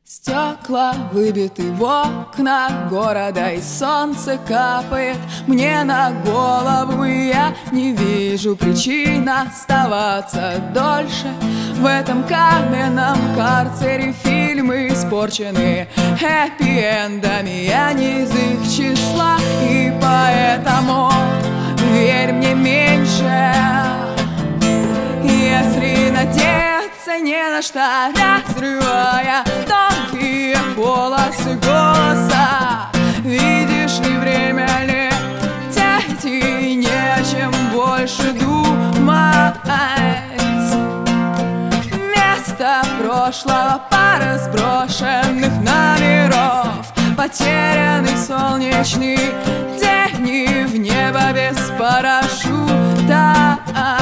Стекла выбиты в окна города, и солнце капает мне на голову, и я не вижу причин оставаться дольше в этом каменном карцере. Фильмы испорчены хэппи-эндами, я не из их числа, и поэтому верь мне меньше. Если надеяться не на что, разрывая тонкие полосы голоса, видишь ли, время лететь и не о чем больше думать. Вместо прошлого пара сброшенных номеров, потерянный солнечный день и в небо без парашюта.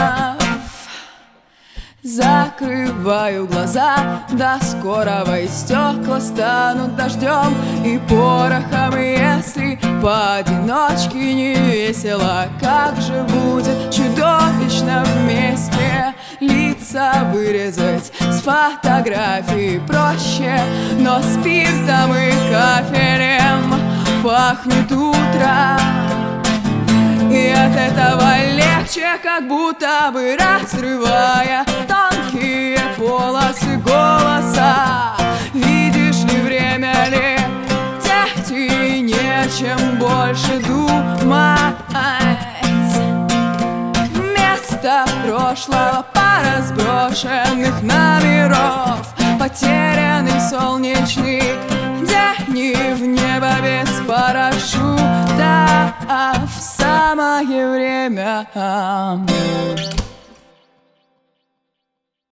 Закрываю глаза до скорого, и стекла станут дождем и порохом. И если поодиночке не весело, как же будет чудовищно вместе. Лица вырезать с фотографии проще, но спиртом и кафелем пахнет утро. И от этого легче, как будто бы разрывая тонкие полосы голоса. Видишь ли, время лететь и не о чем больше думать. Вместо прошлого пара сброшенных номеров, потерянный солнечный день и в небо без парашюта. В самое время